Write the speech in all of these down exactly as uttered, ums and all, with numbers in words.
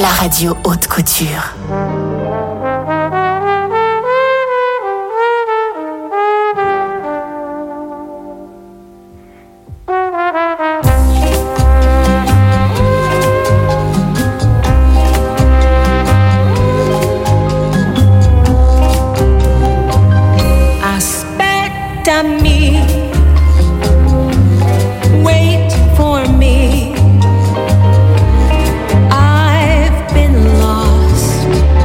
la radio haute couture. I've been lost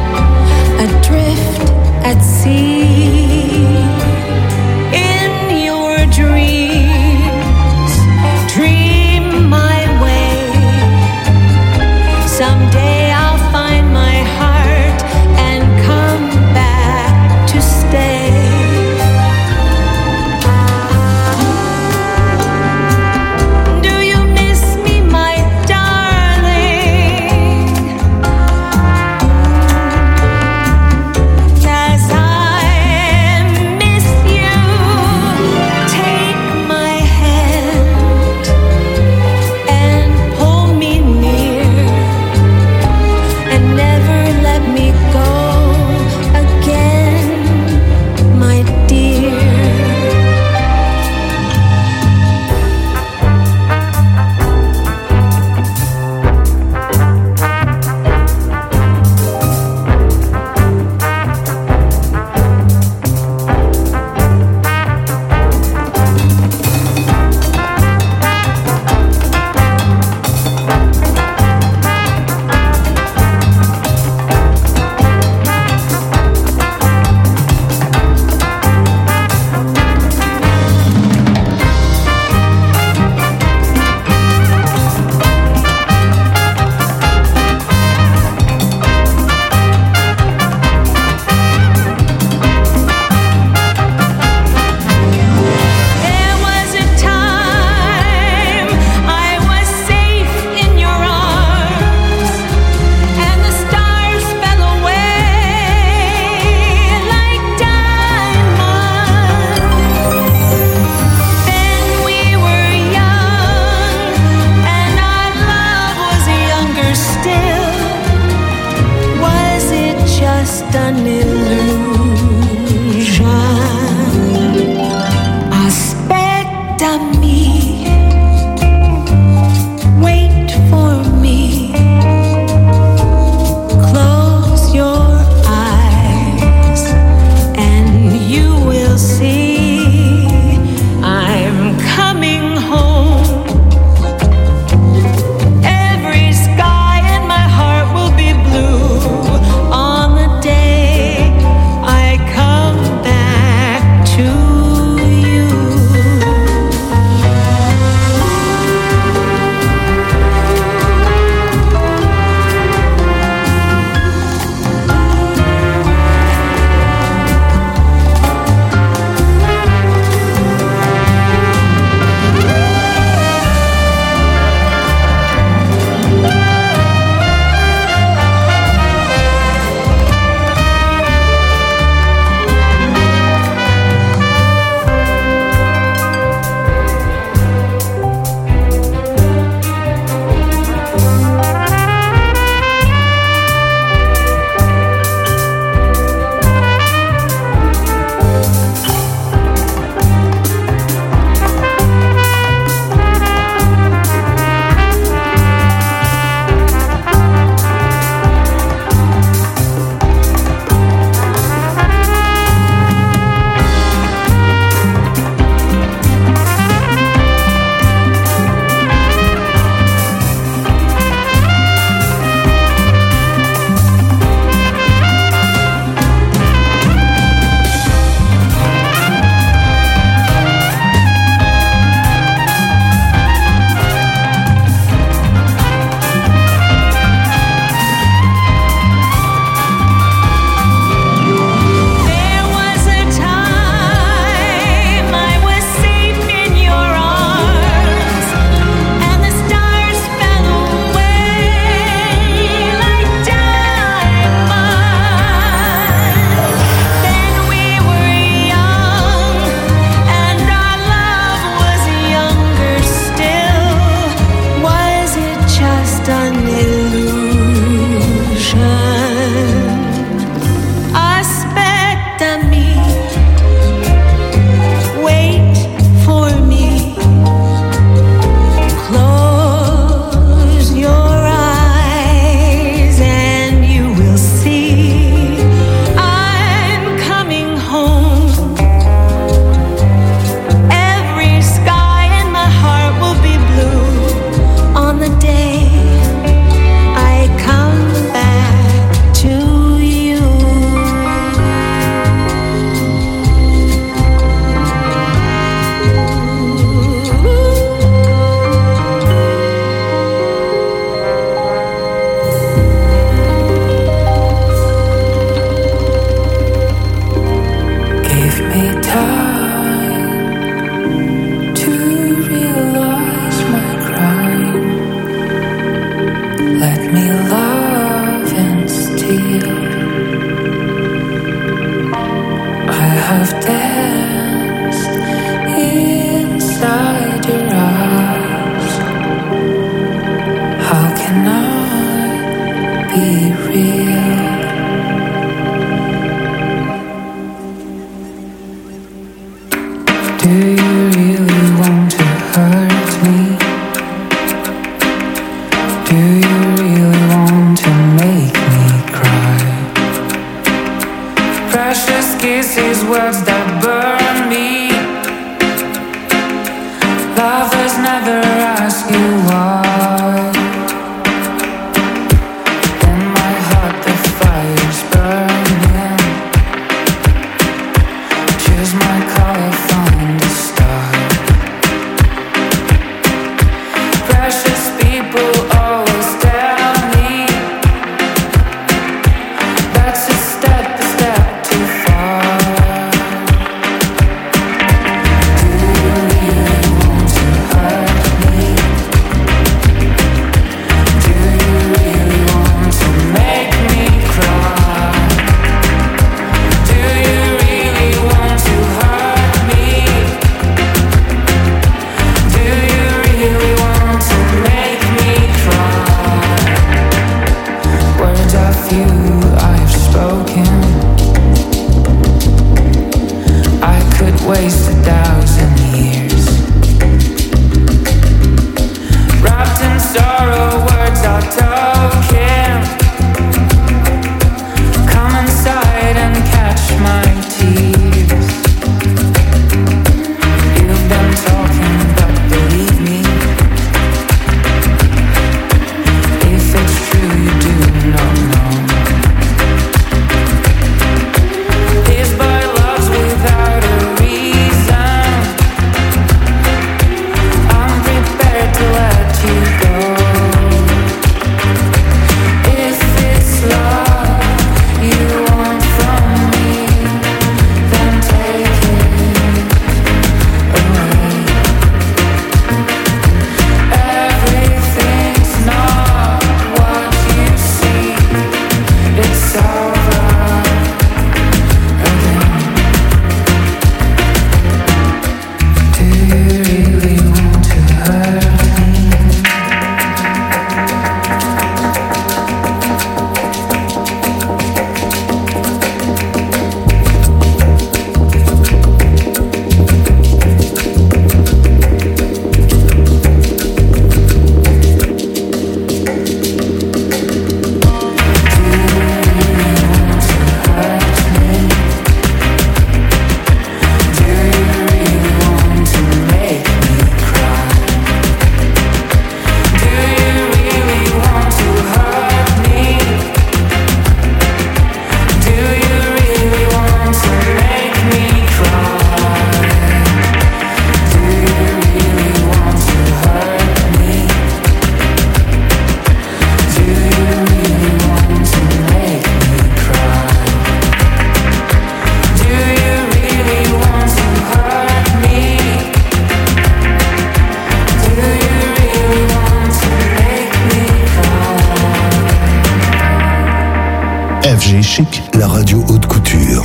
G-Chic, la radio haute couture.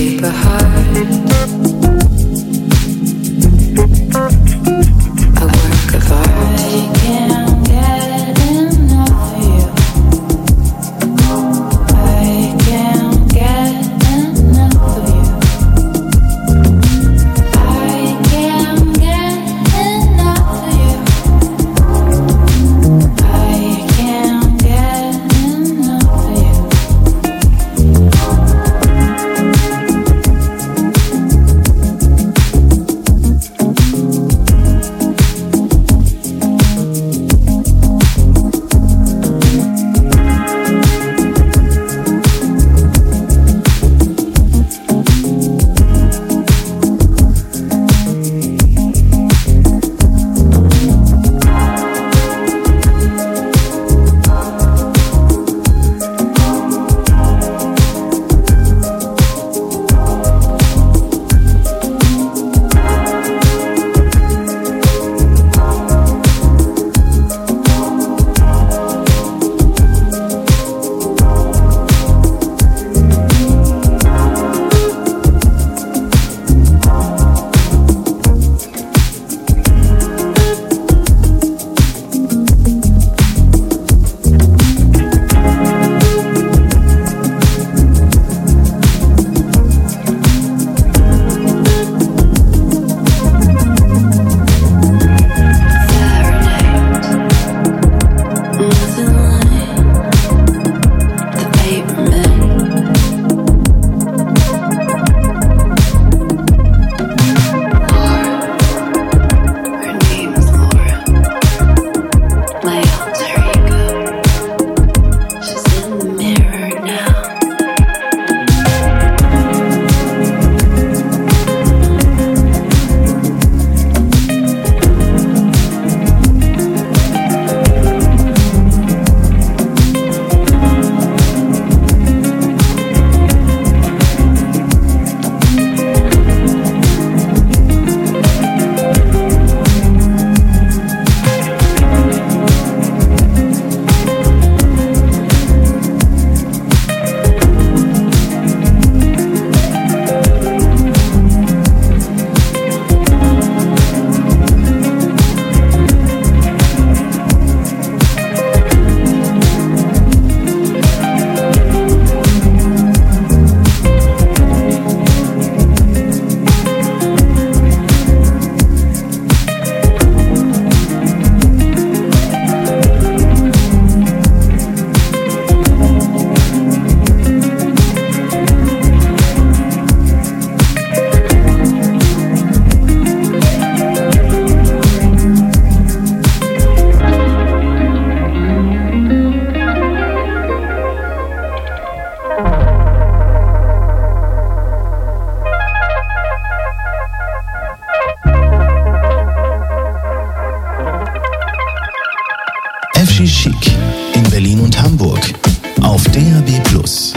Chic in Berlin und Hamburg auf D A B plus.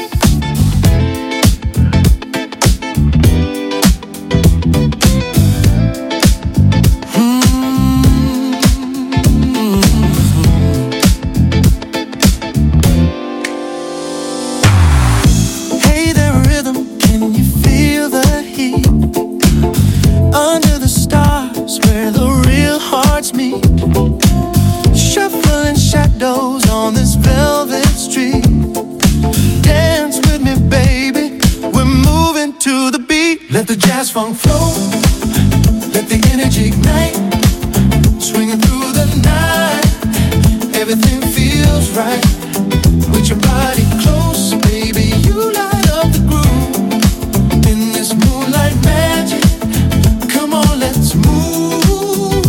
Let the jazz funk flow, let the energy ignite, swinging through the night, everything feels right, with your body close, baby, you light up the groove, in this moonlight magic, come on, let's move,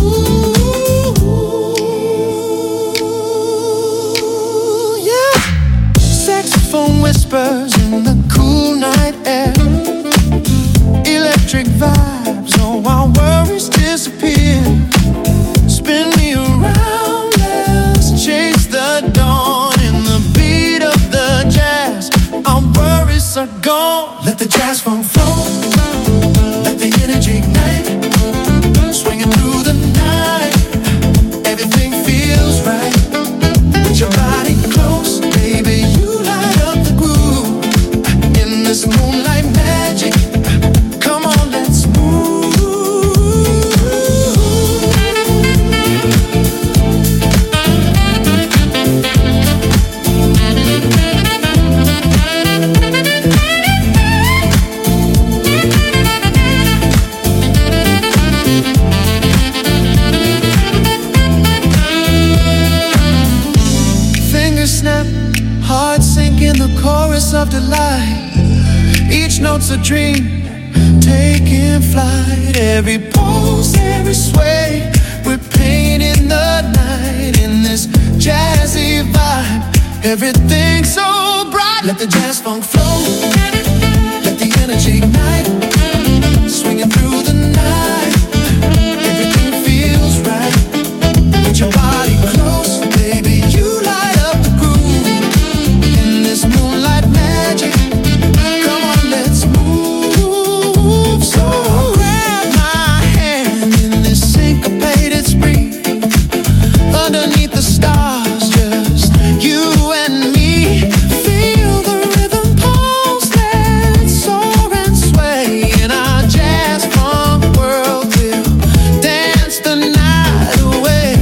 yeah, saxophone whispers in the cool night air, electric vibes, oh, our worries disappear. Spin me around, let's chase the dawn in the beat of the jazz. Our worries are gone. Let the jazz funk flow, let the energy ignite, swinging through the night. Everything feels right, with your body close, baby, you light up the groove in this moonlight magic. note's a dream, taking flight. Every pulse, every sway, we're painting the night in this jazzy vibe. Everything's so bright. Let the jazz funk flow, let the energy ignite, swinging through the night. Everything feels right. Put your body close, baby, you light up the groove in this moonlight magic. Come on, let's move. So grab my hand in this syncopated spree, underneath the stars, just you and me. Feel the rhythm pulse, let's soar and sway in our jazz funk world. We'll dance the night away.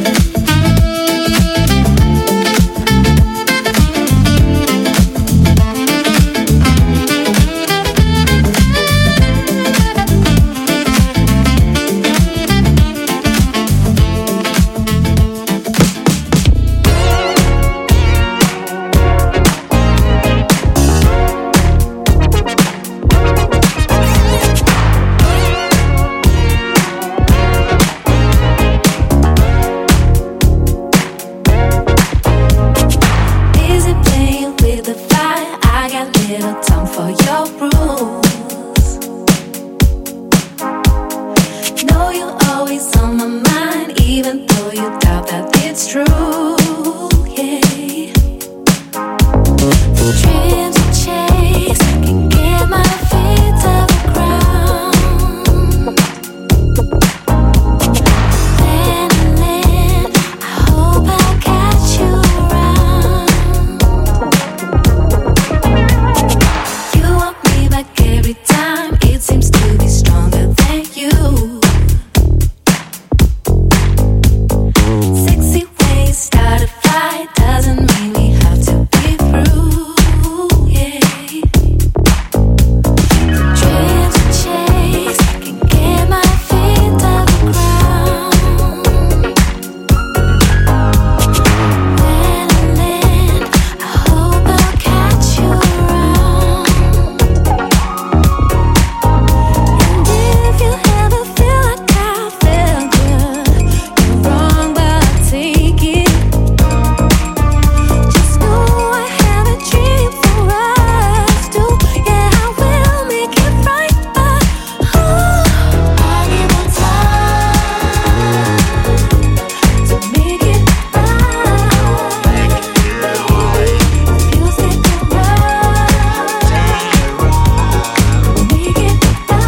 Busy playing with the fire, I got little time for your rules. Know you're always on my mind, even though you doubt that it's true. Yeah, the dreams you chase can get my feet to the ground. Then and then, I hope I'll catch you around. You want me back every time, it seems to be stronger than you. Sexy ways start a fight, doesn't mean we have to be through. Yeah, the dreams we chase can get my feet to the ground. Then and then, I hope I'll catch you around. And if you ever feel like I felt good, you're wrong, but I'll take it. Just know I have a dream for us too. Yeah, I will make it right, but ooh, I need more time to make it right. You said you're right, make it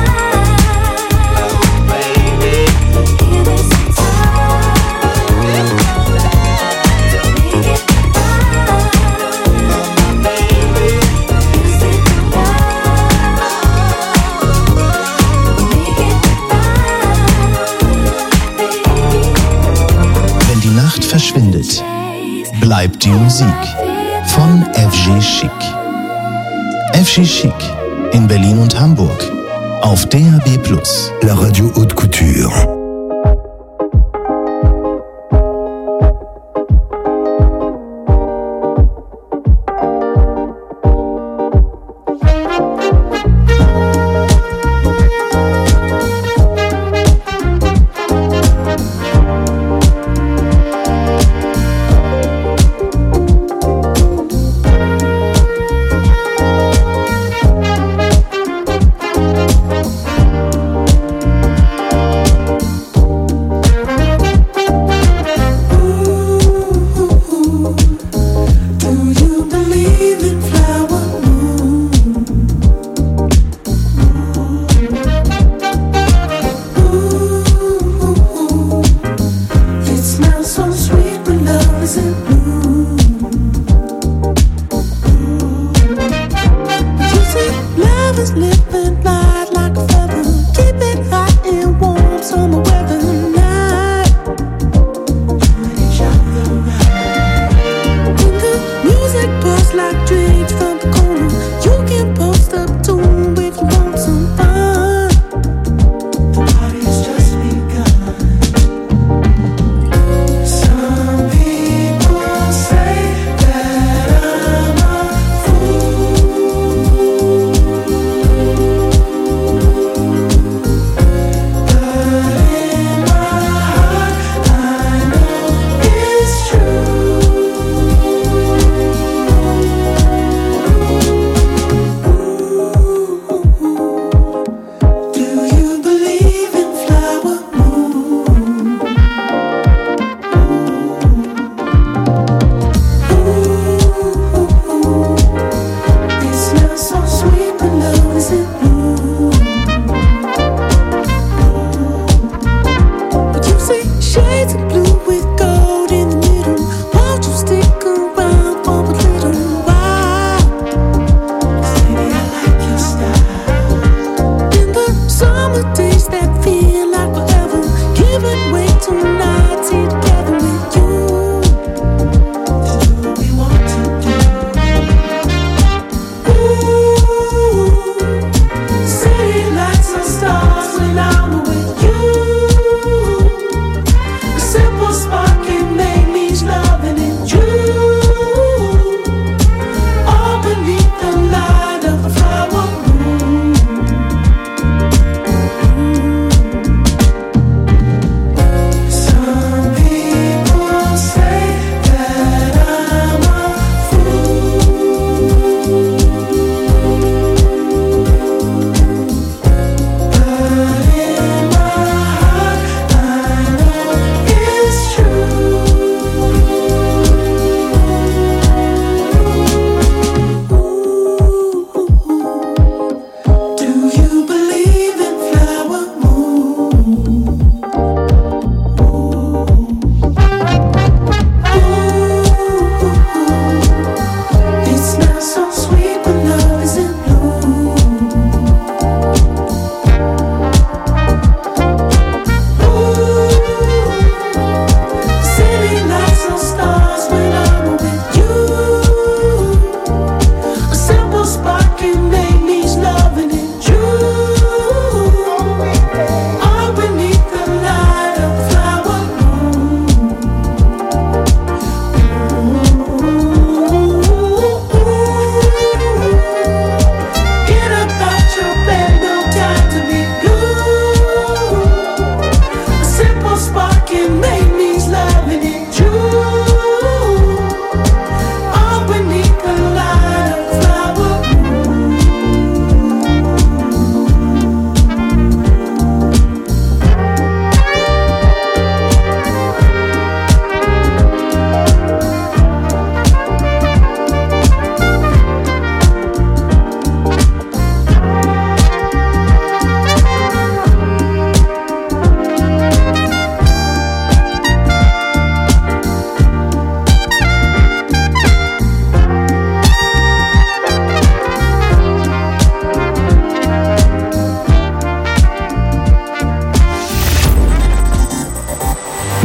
right, baby. Give it some time to make it right, baby. You said you're Wenn die Nacht verschwindet, bleibt die Musik von F G Chic. F G Chic in Berlin und Hamburg auf D A B plus. La radio haute couture.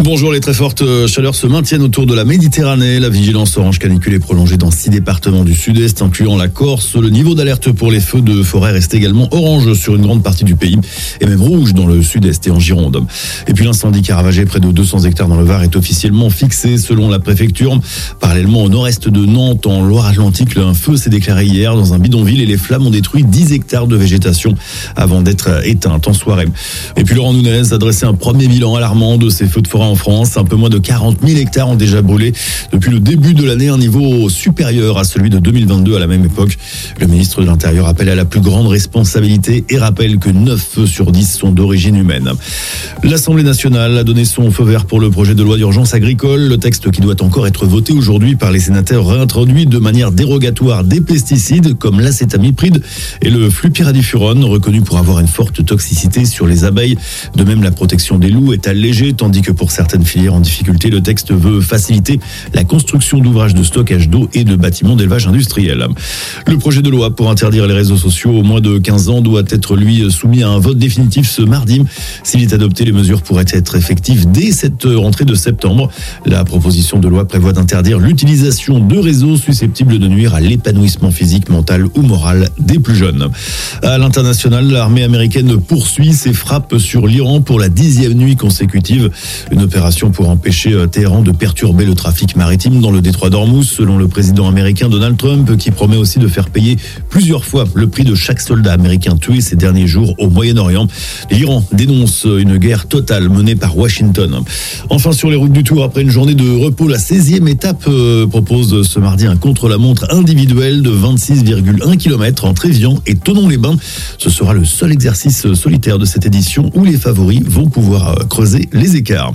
Bonjour, les très fortes chaleurs se maintiennent autour de la Méditerranée. La vigilance orange canicule est prolongée dans six départements du sud-est, incluant la Corse. Le niveau d'alerte pour les feux de forêt reste également orange sur une grande partie du pays et même rouge dans le sud-est et en Gironde. Et puis l'incendie qui a ravagé près de deux cents hectares dans le Var est officiellement fixé selon la préfecture. Parallèlement au nord-est de Nantes, en Loire-Atlantique, un feu s'est déclaré hier dans un bidonville et les flammes ont détruit dix hectares de végétation avant d'être éteintes en soirée. Et puis Laurent Nunez a dressé un premier bilan alarmant de ces feux de forêt en France. Un peu moins de quarante mille hectares ont déjà brûlé depuis le début de l'année, un niveau supérieur à celui de deux mille vingt-deux à la même époque. Le ministre de l'Intérieur appelle à la plus grande responsabilité et rappelle que neuf feux sur dix sont d'origine humaine. L'Assemblée nationale a donné son feu vert pour le projet de loi d'urgence agricole. Le texte qui doit encore être voté aujourd'hui par les sénateurs réintroduit de manière dérogatoire des pesticides comme l'acétamipride et le flupyradifurone, reconnu pour avoir une forte toxicité sur les abeilles. De même, la protection des loups est allégée, tandis que pour certaines filières en difficulté, le texte veut faciliter la construction d'ouvrages de stockage d'eau et de bâtiments d'élevage industriel. Le projet de loi pour interdire les réseaux sociaux aux moins de quinze ans doit être, lui, soumis à un vote définitif ce mardi. S'il est adopté, les mesures pourraient être effectives dès cette rentrée de septembre. La proposition de loi prévoit d'interdire l'utilisation de réseaux susceptibles de nuire à l'épanouissement physique, mental ou moral des plus jeunes. À l'international, l'armée américaine poursuit ses frappes sur l'Iran pour la dixième nuit consécutive. Une opération pour empêcher Téhéran de perturber le trafic maritime dans le détroit d'Ormuz, selon le président américain Donald Trump, qui promet aussi de faire payer plusieurs fois le prix de chaque soldat américain tué ces derniers jours au Moyen-Orient. L'Iran dénonce une guerre totale menée par Washington. Enfin, sur les routes du Tour, après une journée de repos, la seizième étape euh, propose ce mardi un contre-la-montre individuel de vingt-six virgule un kilomètres entre Évian et Thonon-les-Bains. Ce sera le seul exercice solitaire de cette édition où les favoris vont pouvoir creuser les écarts.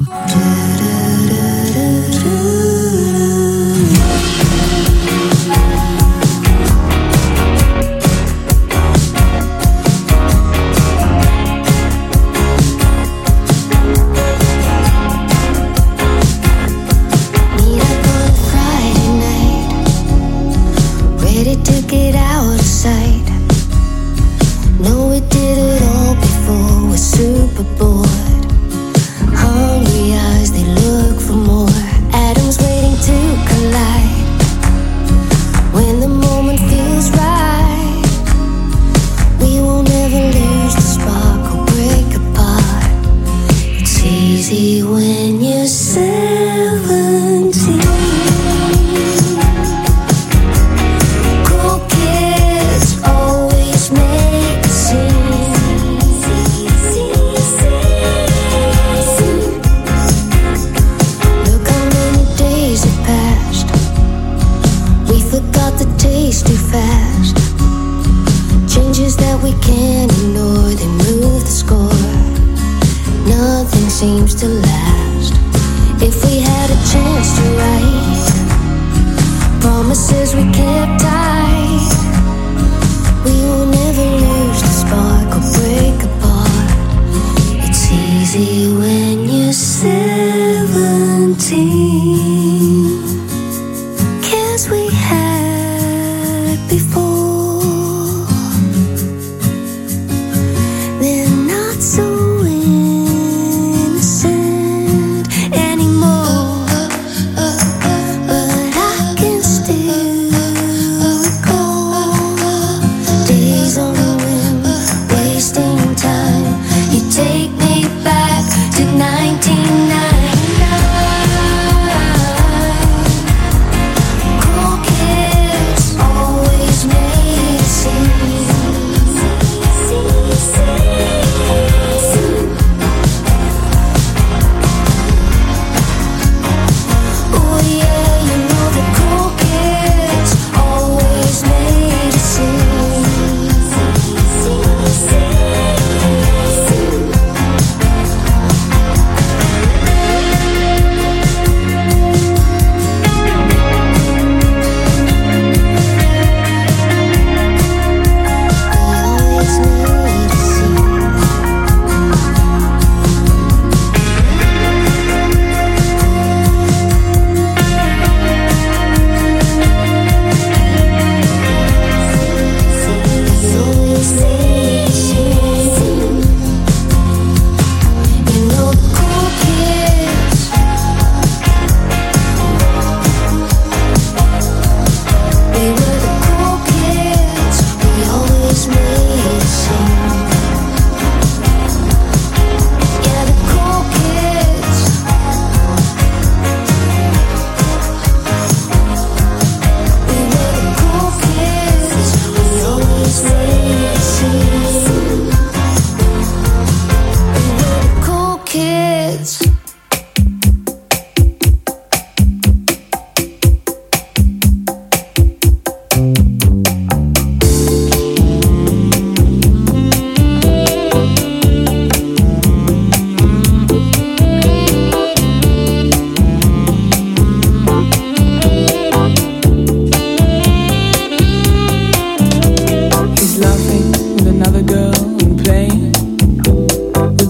So innocent anymore.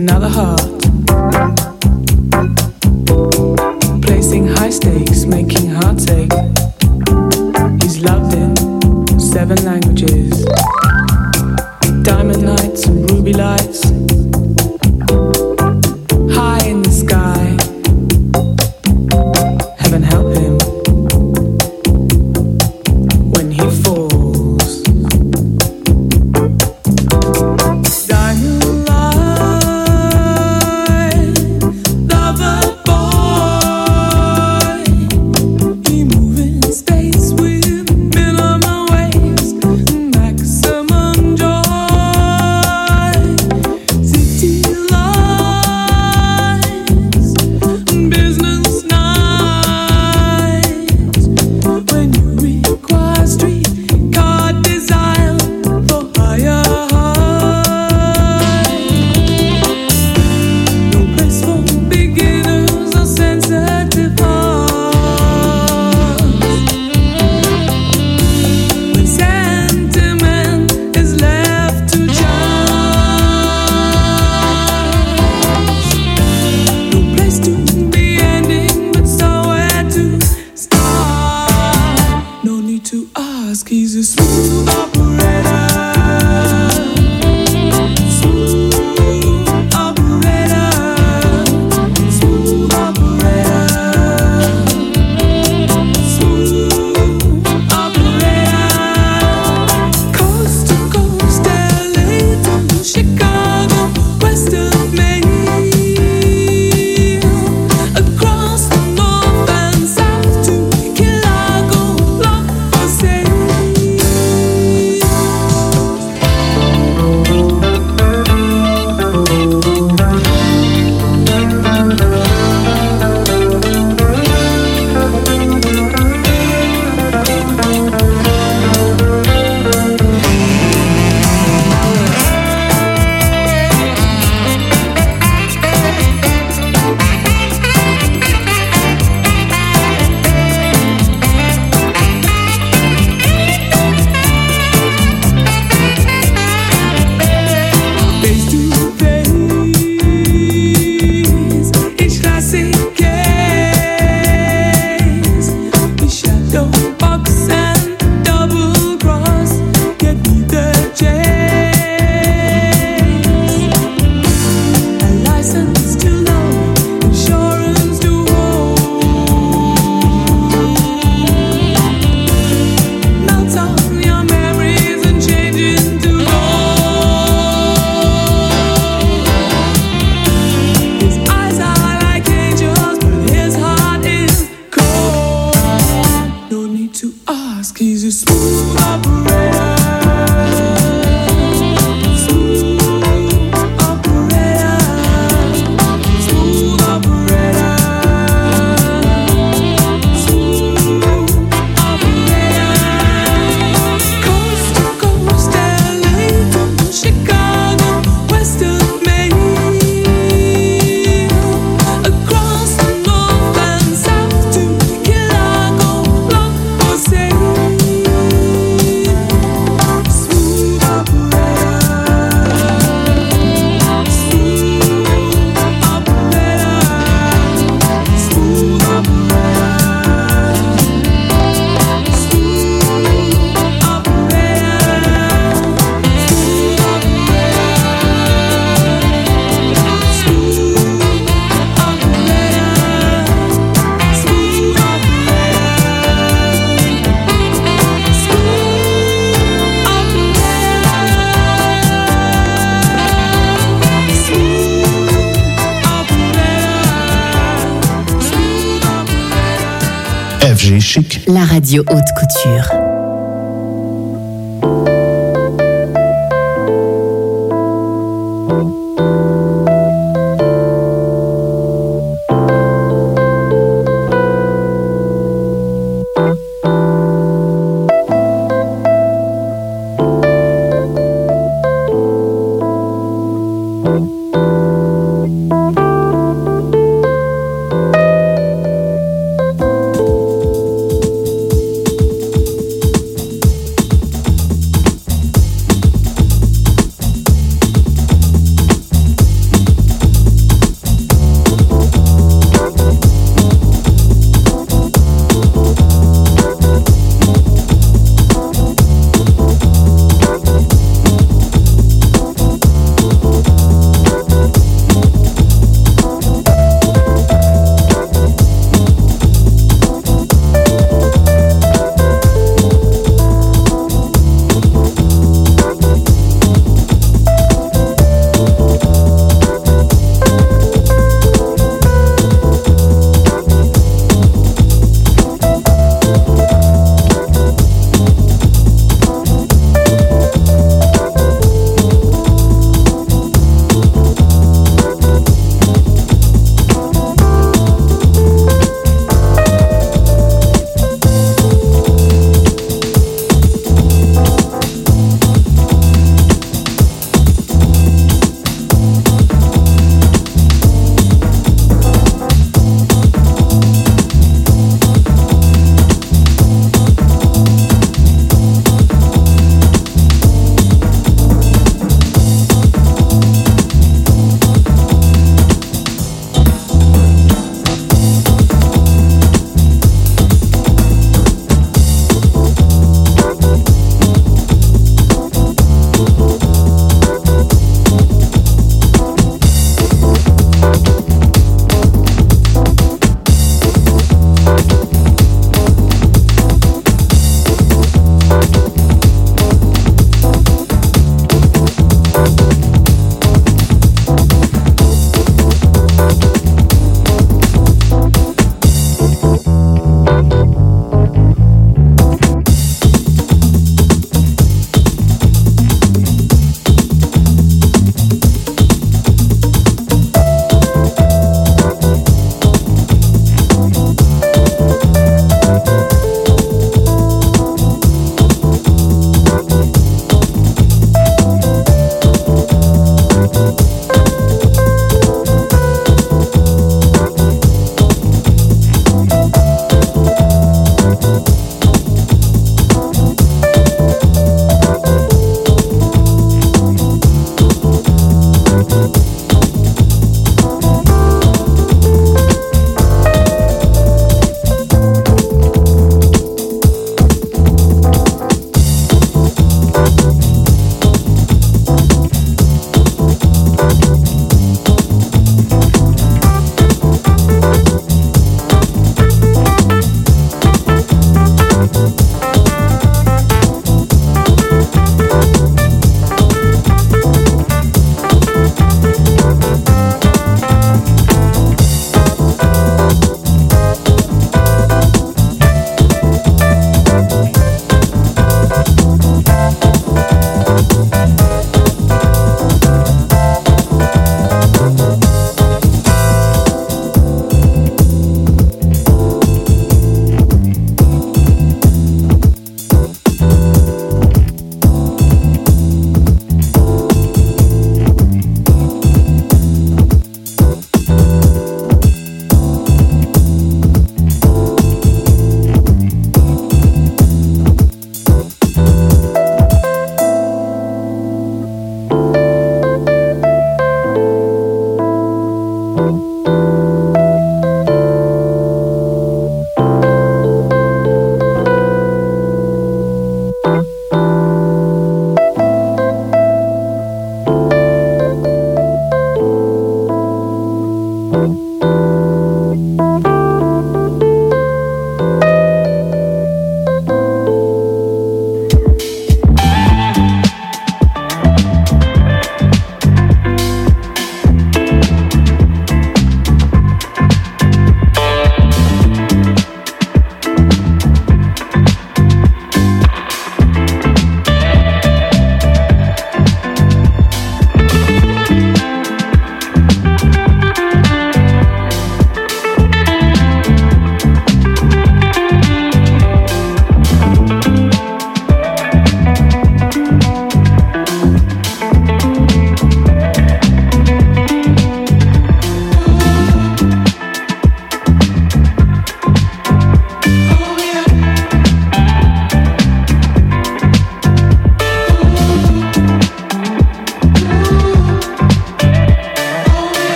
another heart. Placing high stakes, making heartache. He's loved in seven languages. Diamond nights and ruby lights. High in the sky. Heaven help him when he falls. Diamond light, lover boy. He moving space with minimum waste, maximum joy. City lights, business nights. When you require street car design for higher heights. No place for beginners or sensitive hearts. When sentiment is left to chance. No place to be ending, but somewhere to start. No need to ask, he's a smooth operator. Smooth operator. Smooth operator. Smooth operator. Coast to coast, L A to Chicago, west of Maine. Across the north and south to Chicago, love for sale. Face to face, each classic case. The shadow box and double cross, get me the chase. A license to love, insurance to hold. Melt on your memories and change into gold. His eyes are like angels, but his heart is cold. No need to ask, he's a smooth operator. Smooth operator. Smooth operator. Smooth operator. Coast to coast, L A to Chicago, west of Maine. Across the north and south to Chicago, love for sale. Smooth operator. Smooth operator. Smooth operator. Smooth F G Chic. La radio haute couture.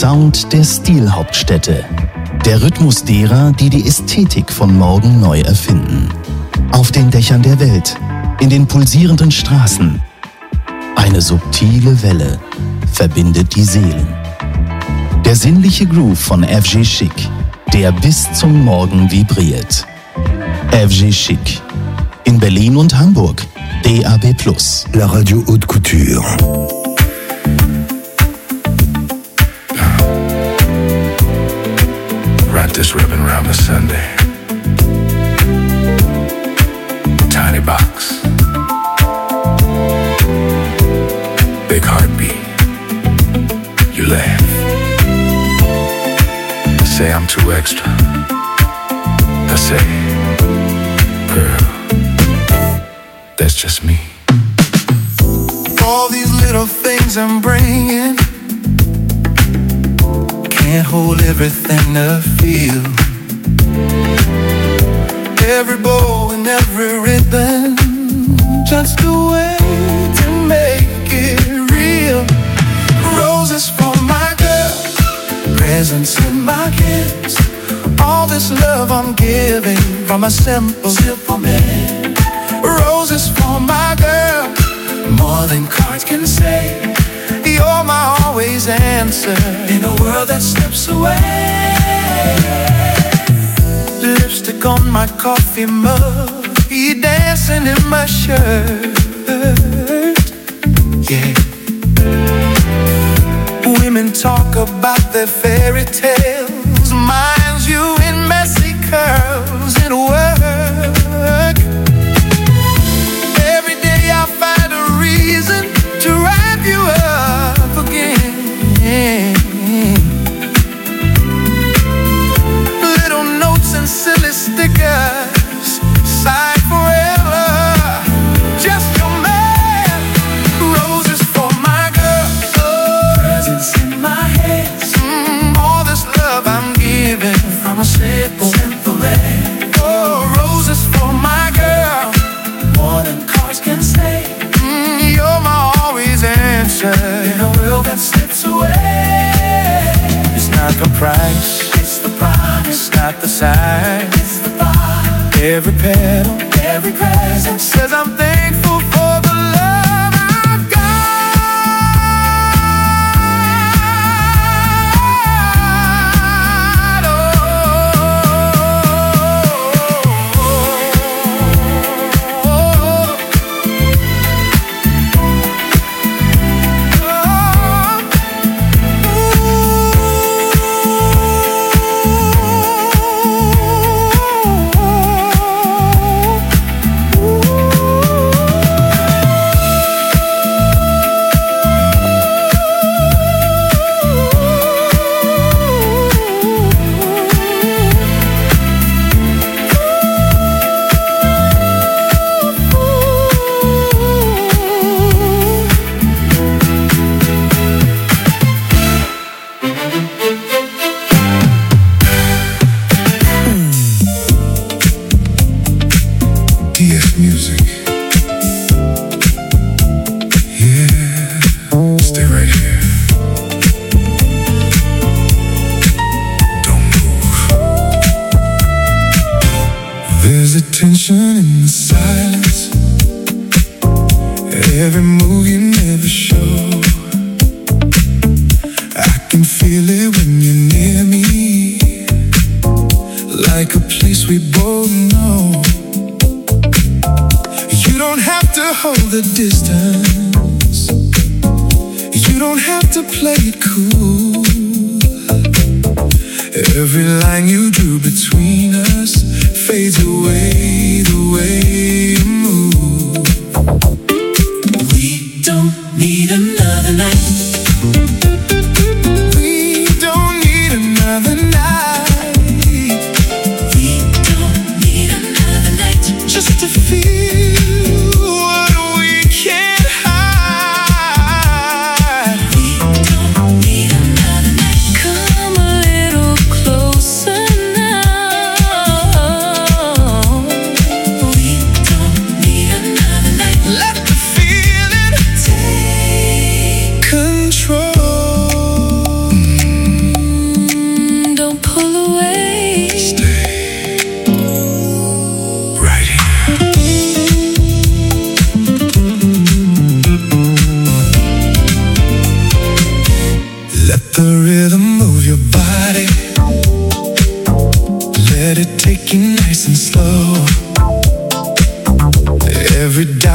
Sound der Stilhauptstädte. Der Rhythmus derer, die die Ästhetik von morgen neu erfinden. Auf den Dächern der Welt, in den pulsierenden Straßen. Eine subtile Welle verbindet die Seelen. Der sinnliche Groove von F G Chic, der bis zum Morgen vibriert. F G Chic. In Berlin und Hamburg. D A B plus. La radio haute couture. Wrap this ribbon around the Sunday. Tiny box. Big heartbeat. You laugh. Say I'm too extra. I say, girl, that's just me. All these little things I'm bringing can't hold everything to feel. Every bow and every ribbon, just a way to make it real. Roses for my girl, presents in my gifts. All this love I'm giving from a simple, simple man. Roses for my girl, more than cards can say. You're my always answer in a world that slips away. Lipstick on my coffee mug, you dancing in my shirt. Yeah. Women talk about their fairy tales, mine's you in messy curls and work. Every day I find a reason to wrap you up again. Little notes and silly stickers, sign forever. Just your man. Roses for my girl, presents in my hands. Mm, all this love I'm giving from a simple, simple man. Oh, roses for my girl, more than cards can say. Mm, you're my always answer in a world that slips away. It's not the price, it's the promise. It's not the size, it's the vibe. Every petal, every present says I'm thankful for the love I've got.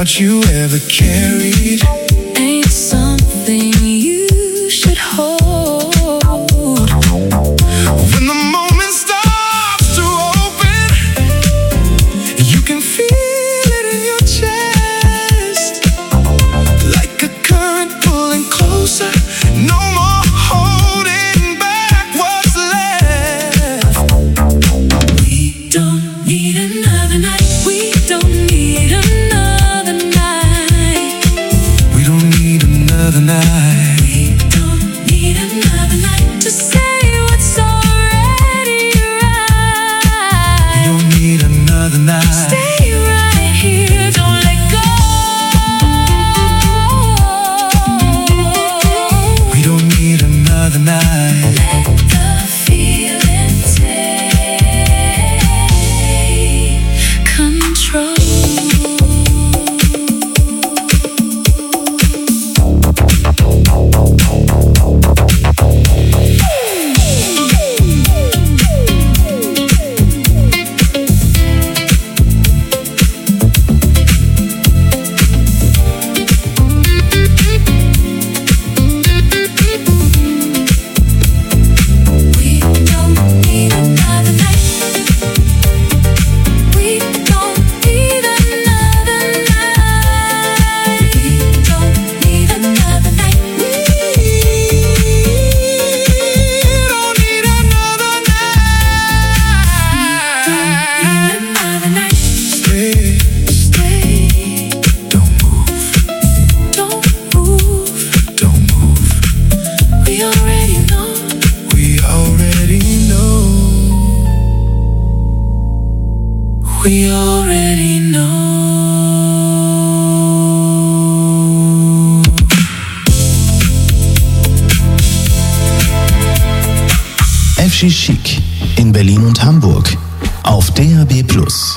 doubt you ever carried. Ain't something you should hold. When the moment starts to open, you can feel it in your chest, like a current pulling closer. No more holding back what's left. We don't need another night. We don't need another night. We don't need another night. We don't need another night to say what's already right. We don't need another night. Stay right here, don't let go. We don't need another night. Let the feeling take control. We don't need another night. We don't need another night. We don't need another night. We don't need another night. Another night. Stay, Stay. don't move, Don't move. don't move. We already know. We already know. We already know. F G Chic in Berlin und Hamburg auf D A B plus.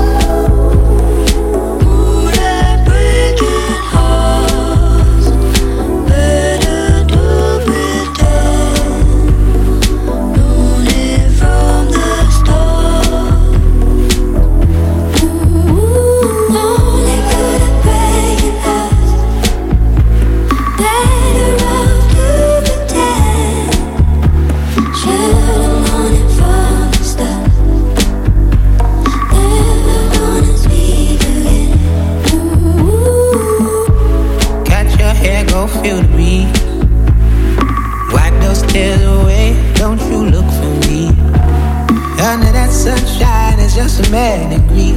Catch your hair, go feel the breeze. Wipe those tears away, don't you look for me. Under that sunshine, it's just a man in grief.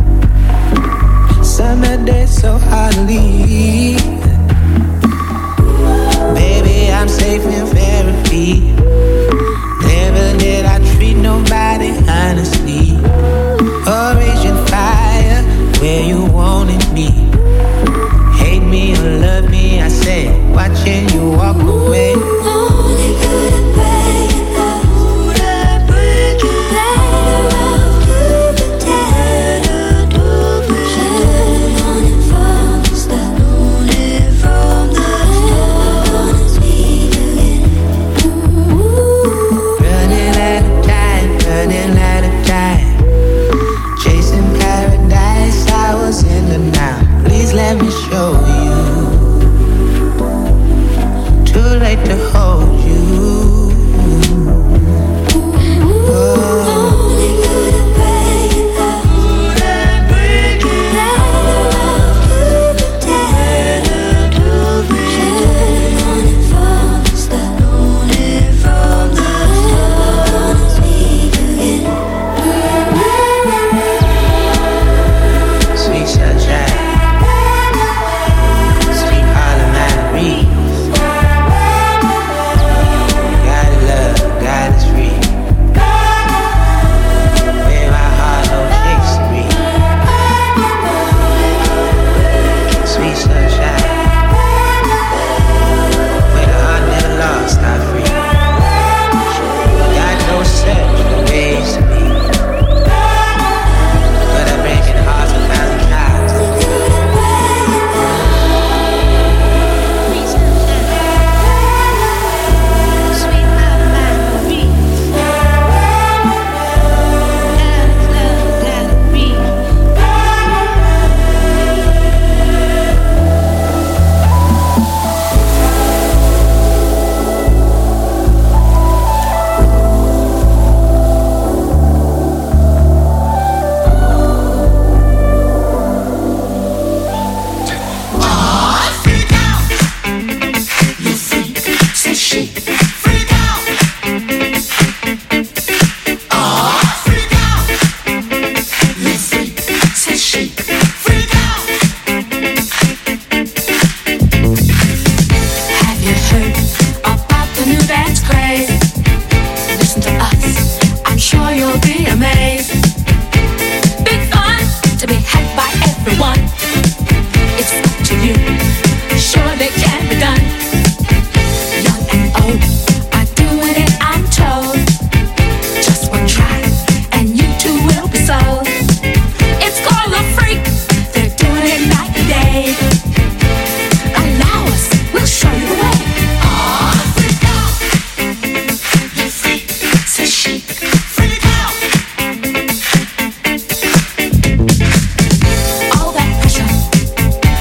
Summer days so hard to leave. Baby, I'm safe in therapy. Never did I treat nobody honestly. Or raging fire where you wanted me. Hate me or love me, I said, watching you walk away. Only could have begged us. Would I break it? Better off to pretend. Should've known it from the start. Known it from the start. Gonna speak again. Ooh. Running out of time, running out of time. Chasing paradise, I was in the now. Please let me show you. Too late to hold you.